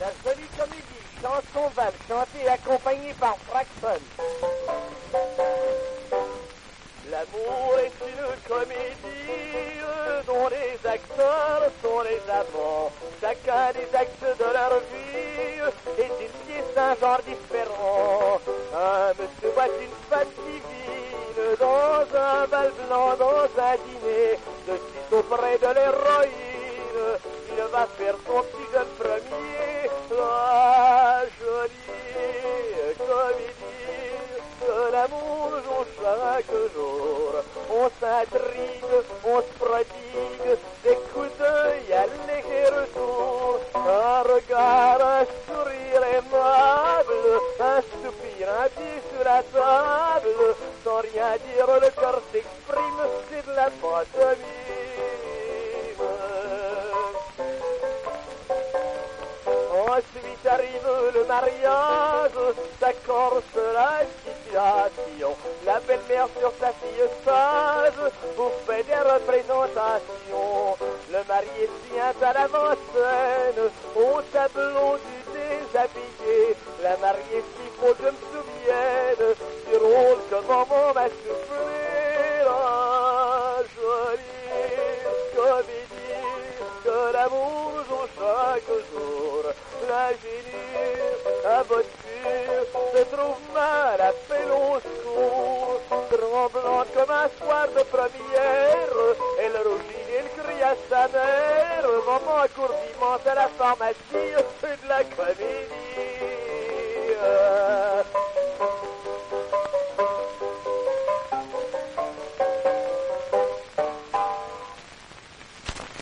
La jolie comédie, chanson valse, chantée et accompagnée par Braxton. L'amour est une comédie dont les acteurs sont les amants. Chacun des actes de leur vie est une pièce d'un genre différent. Un monsieur voit une femme divine dans un bal blanc, dans un dîner. De suite auprès de l'héroïne, il va faire son petit jeune premier. La jolie comédie de l'amour joue chaque jour. On s'intrigue, on se prodigue, des coups d'œil aller et retour. Un regard, un sourire aimable, un soupir, un pied sur la table. Sans rien dire, le cœur s'exprime, c'est de la pantomime. Ensuite arrive le mariage, ça corse la situation. La belle-mère sur sa fille sage vous fait des représentations. Le marié tient à l'avant-scène au tableau du déshabillé. La mariée, s'il faut que je me souvienne du rôle que maman m'a soufflé. La jolie comédie de l'amour joue chaque jour. La génie, à voiture, se trouve mal, appelle au secours. Tremblante comme un soir de première, elle rougit, elle crie à sa mère. Maman accourt vivante à la pharmacie, c'est de la comédie.